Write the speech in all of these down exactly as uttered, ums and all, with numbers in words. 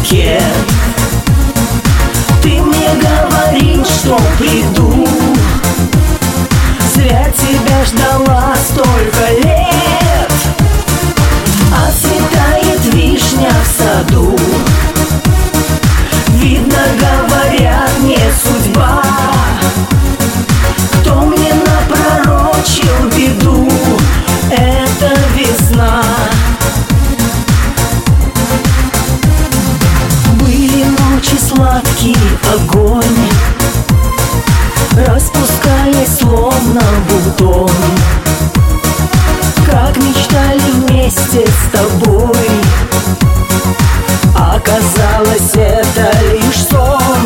букет. Ты мне говорил, что приду, зря тебя ждала столько лет. Отцветает вишня в саду, видно, говорят, не судьба. Кто мне напророчил беду, это весна. Были ночи сладкий огонь, распускаясь словно бутон. Как мечтали вместе с тобой, оказалось, это лишь сон.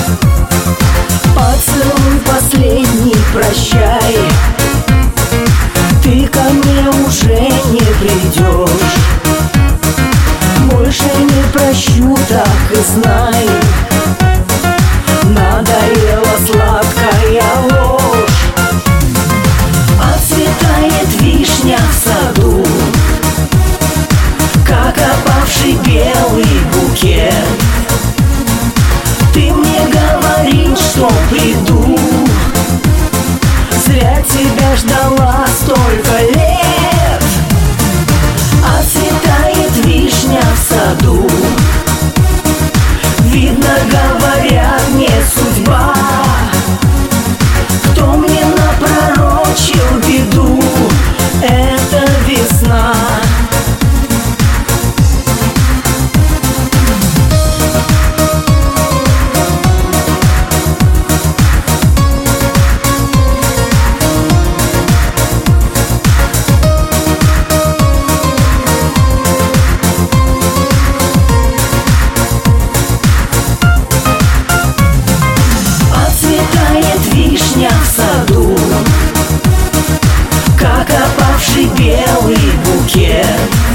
Поцелуй последний, прощай, ты ко мне уже не придешь. Больше не прощу, так и знай, надоела сладкая ложь. Отцветает вишня в саду, как опавший белый букет. Ты мне говорил, что приду, зря тебя ждала столько лет. Отцветает вишня в саду, видно, говорят, не судьба. Кто мне напророчил беду, это весна. Вишня в саду, как опавший белый букет.